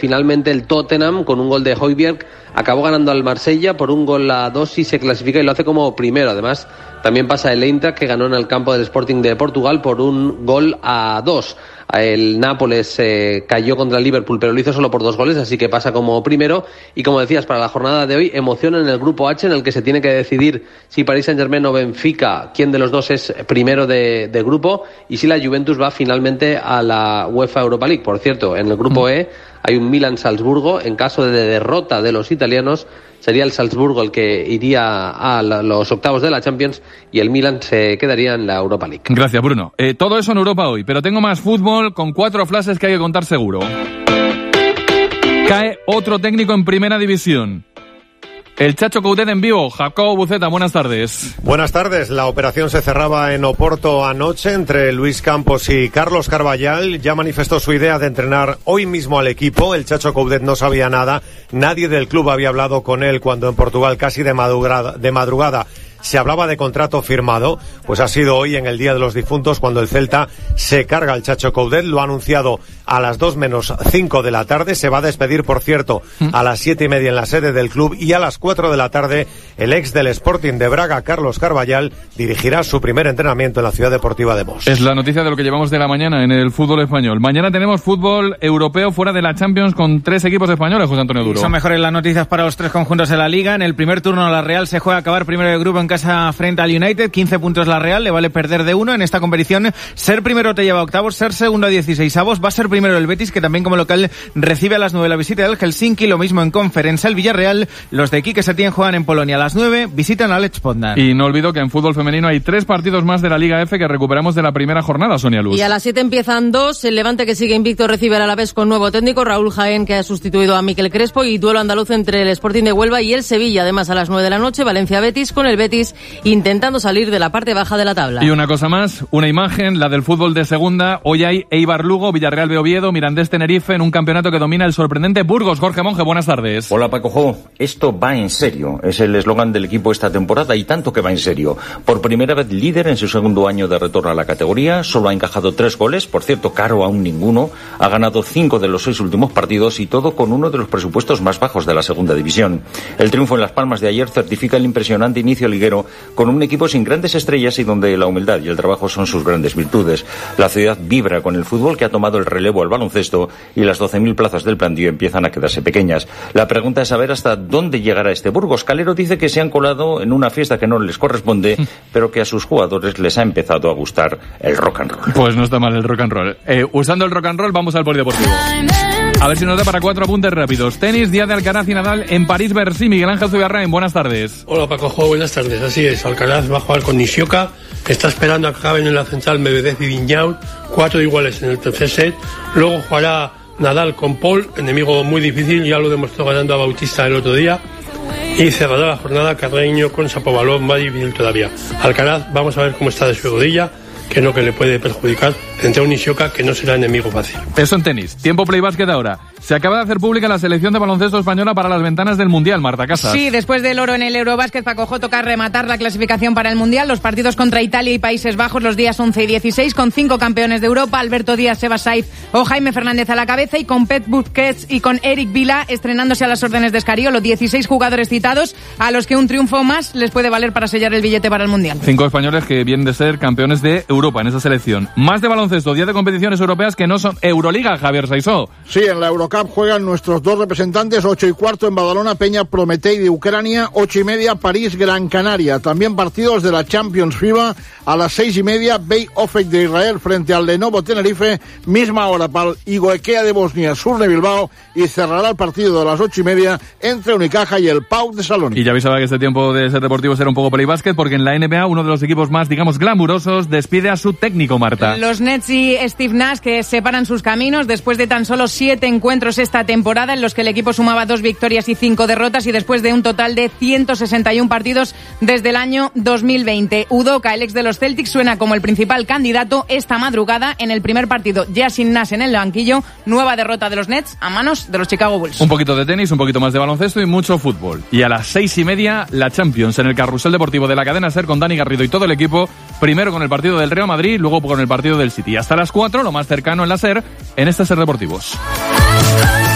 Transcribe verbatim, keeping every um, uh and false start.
finalmente el Tottenham, con un gol de Højbjerg, acabó ganando al Marsella por un gol a dos y se clasifica y lo hace como primero. Además, también pasa el Eintracht, que ganó en el campo del Sporting de Portugal por un gol a dos. El Nápoles eh, cayó contra el Liverpool, pero lo hizo solo por dos goles, así que pasa como primero. Y como decías, para la jornada de hoy, emoción en el grupo H, en el que se tiene que decidir si Paris Saint-Germain o Benfica, quién de los dos es primero de, de grupo, y si la Juventus va finalmente a la UEFA Europa League. Por cierto, en el grupo E hay un Milan-Salzburgo. En caso de derrota de los italianos, sería el Salzburgo el que iría a la, los octavos de la Champions y el Milan se quedaría en la Europa League. Gracias, Bruno. Eh, todo eso en Europa hoy, pero tengo más fútbol con cuatro flashes que hay que contar seguro. Cae otro técnico en primera división. El Chacho Coudet en vivo. Jacobo Buceta, buenas tardes. Buenas tardes. La operación se cerraba en Oporto anoche entre Luis Campos y Carlos Carballal. Ya manifestó su idea de entrenar hoy mismo al equipo. El Chacho Coudet no sabía nada. Nadie del club había hablado con él cuando en Portugal, casi de madrugada, de madrugada se hablaba de contrato firmado. Pues ha sido hoy, en el Día de los Difuntos, cuando el Celta se carga al Chacho Coudet. Lo ha anunciado a las dos menos cinco de la tarde. Se va a despedir, por cierto, a las siete y media en la sede del club, y a las cuatro de la tarde el ex del Sporting de Braga, Carlos Carballal, dirigirá su primer entrenamiento en la Ciudad Deportiva de Mos. Es la noticia de lo que llevamos de la mañana en el fútbol español. Mañana tenemos fútbol europeo fuera de la Champions con tres equipos españoles, José Antonio Duro. Son mejores las noticias para los tres conjuntos de la Liga. En el primer turno la Real se juega a acabar primero de grupo en casa frente al United. quince puntos la Real, le vale perder de uno en esta competición. Ser primero te lleva a octavos, ser segundo a dieciseisavos. Va a ser primero el Betis, que también como local recibe a las nueve la visita del Helsinki. Lo mismo en Conference el Villarreal. Los de Quique Setién juegan en Polonia a las nueve, visitan al Lech Poznan. Y no olvido que en fútbol femenino hay tres partidos más de la Liga F que recuperamos de la primera jornada, Sonia Luz. Y a las siete empiezan dos. El Levante, que sigue invicto, recibe al Alavés con nuevo técnico, Raúl Jaén, que ha sustituido a Miquel Crespo, y duelo andaluz entre el Sporting de Huelva y el Sevilla. Además, a las nueve de la noche, Valencia-Betis, con el Betis intentando salir de la parte baja de la tabla. Y una cosa más, una imagen, la del fútbol de segunda. Hoy hay Eibar-Lugo, Villarreal-Oviedo, Mirandés-Tenerife, en un campeonato que domina el sorprendente Burgos. Jorge Monge, buenas tardes. Hola, Paco Jo. Esto va en serio. Es el eslogan del equipo esta temporada, y tanto que va en serio. Por primera vez líder en su segundo año de retorno a la categoría, solo ha encajado tres goles, por cierto, caro aún ninguno. Ha ganado cinco de los seis últimos partidos, y todo con uno de los presupuestos más bajos de la segunda división. El triunfo en Las Palmas de ayer certifica el impresionante inicio liguero, con un equipo sin grandes estrellas y donde la humildad y el trabajo son sus grandes virtudes. La ciudad vibra con el fútbol, que ha tomado el relevo al baloncesto, y las doce mil plazas del plantío empiezan a quedarse pequeñas. La pregunta es saber hasta dónde llegará este Burgos. Calero dice que se han colado en una fiesta que no les corresponde, pero que a sus jugadores les ha empezado a gustar el rock and roll. Pues no está mal el rock and roll. Eh, usando el rock and roll, vamos al polideportivo. A ver si nos da para cuatro apuntes rápidos. Tenis, día de Alcaraz y Nadal en París-Bercy. Miguel Ángel Zubiarrain, buenas tardes. Hola, Paco Jo, buenas tardes. Así es, Alcaraz va a jugar con Nishioka. Está esperando a que acaben en la central Medvedev y Viñaun. Cuatro iguales en el tercer set. Luego jugará Nadal con Paul, enemigo muy difícil, ya lo demostró ganando a Bautista el otro día. Y cerrará la jornada Carreño con Shapovalov, más difícil todavía. Alcaraz, vamos a ver cómo está de su rodilla, que no que le puede perjudicar frente a un Nishioka que no será enemigo fácil. Eso en tenis. Tiempo Play Basket ahora. Se acaba de hacer pública la selección de baloncesto española para las ventanas del Mundial, Marta Casas. Sí, después del oro en el Eurobásquet, Paco Jo, toca rematar la clasificación para el Mundial. Los partidos contra Italia y Países Bajos los días once y dieciséis, con cinco campeones de Europa, Alberto Díaz, Seba Saiz o Jaime Fernández a la cabeza, y con Pet Busquets y con Eric Vila estrenándose a las órdenes de Escariolo. dieciséis jugadores citados, a los que un triunfo más les puede valer para sellar el billete para el Mundial. Cinco españoles que vienen de ser campeones de Europa en esa selección. Más de baloncesto, día de competiciones europeas que no son Euroliga, Javier Saisó. Sí, en la Eurocup juegan nuestros dos representantes, ocho y cuarto en Badalona, Peña Prometei de Ucrania, ocho y media París Gran Canaria. También partidos de la Champions FIBA a las seis y media, Bey Ofek de Israel frente al Lenovo Tenerife, misma hora para el Igoekea de Bosnia, Surne Bilbao, y cerrará el partido de las ocho y media entre Unicaja y el Pau de Salónica. Y ya avisaba que este tiempo de ser deportivo será un poco Playbasket, porque en la N B A uno de los equipos más, digamos, glamurosos despide a su técnico, Marta. Los Nets y Steve Nash, que separan sus caminos después de tan solo siete encuentros esta temporada, en los que el equipo sumaba dos victorias y cinco derrotas, y después de un total de ciento sesenta y uno partidos desde el año dos mil veinte. Udoka, el ex de los Celtics, suena como el principal candidato esta madrugada en el primer partido, ya sin Nash en el banquillo. Nueva derrota de los Nets a manos de los Chicago Bulls. Un poquito de tenis, un poquito más de baloncesto y mucho fútbol. Y a las seis y media, la Champions en el carrusel deportivo de la cadena SER con Dani Garrido y todo el equipo. Primero con el partido del Real Madrid, luego con el partido del City. Hasta las cuatro, lo más cercano en la SER, en este SER Deportivos.